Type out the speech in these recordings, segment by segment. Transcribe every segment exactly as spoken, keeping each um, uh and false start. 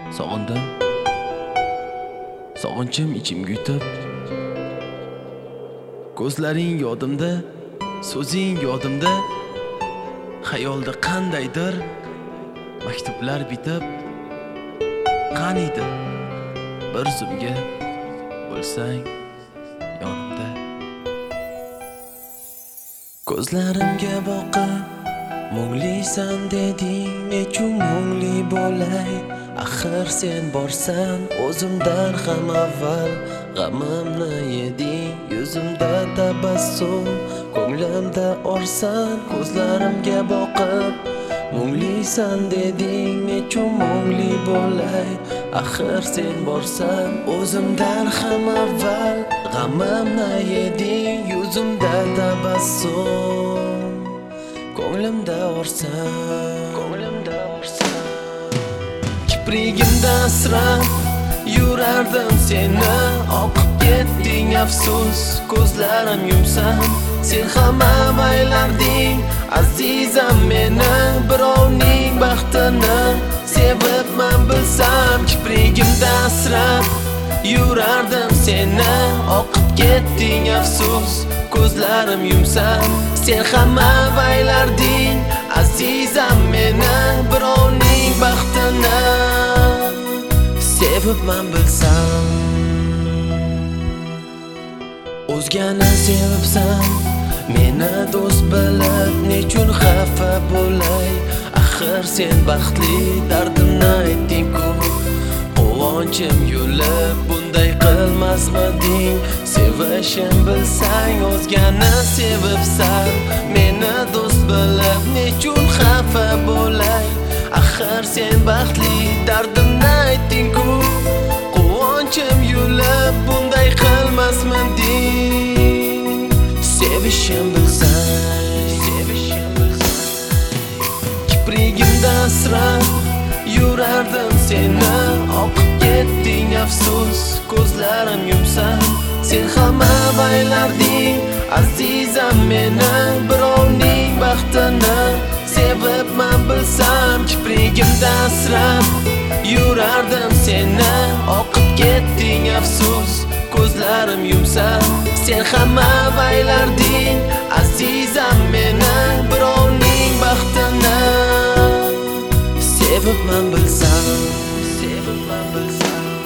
Sog'indim, sog'inchim ichimga yutib, ko'zlaring yodimda, so'zing yodimda, xayolda qandaydir maktublar bitib, qaniydi bir zumga bo'lsang yonimda. Ko'zlarimga boqib munglisan deding, nechun mungli bo'lay? Axir sen borsan, o'zimdan ham avval g'amimni yeding. Yuzimda tabassum, ko'nglimda orsan. Ko'zlarimga boqib munglisan deding, nechun mungli bo'lay? Axir sen borsan, o'zimdan ham avval g'amimni yeding. Yuzimda tabassum, ko'nglimda orsan, ko'nglimda orsan. Kiprigimda asrab yurardim seni, oqib ketding afsus. Ko'zlarim yumsam, sen ham avaylarding azizam meni. Birovning baxtini sevibman bilsam, kiprigimda asrab yurardim seni, oqib ketding afsus. Ko'zlarim yumsam, sen ham avaylarding azizam meni. Birovning baxtini sevibman bilsam, o'zgani sevibsan, meni do'st bilib nechun xafa bo'lay? Axir sen baxtli, dardimni aytding-ku, quvonchim yulib bunday qilmasmiding? Sevishim bilsang, o'zgani sevibsan, meni do'st bilib nechun xafa bo'lay? Axir sen baxtli, dardimni aytding-ku, quvonchim yulib bunday qilmasmiding? Sevishim bilsang, sevishim bilsang, kiprigimda asrab yurardim seni, oqib ketding afsus. Ko'zlarim yumsam, sen ham avaylarding azizam meni. Birovning baxtini sevibman bilsam, kiprigimda asrab yurardim seni, oqib ketding afsus. Ko'zlarim yumsam, sen ham avaylarding azizam meni. Birovning baxtini sevibman bilsam, sevibman bilsam.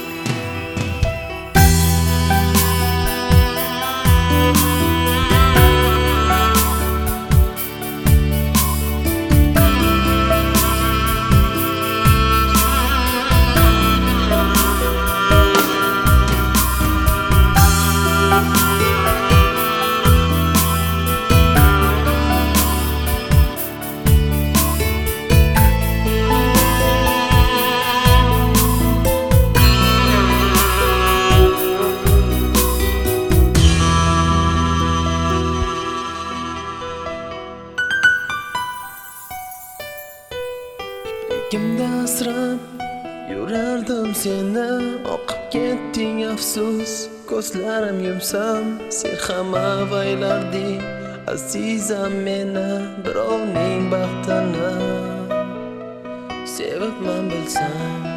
Kimda asrab yurardim seni, oqib ketding afsus. Ko'zlarim yumsam, sen ham avaylarding azizam meni. Birovning baxtini sevibman bilsam.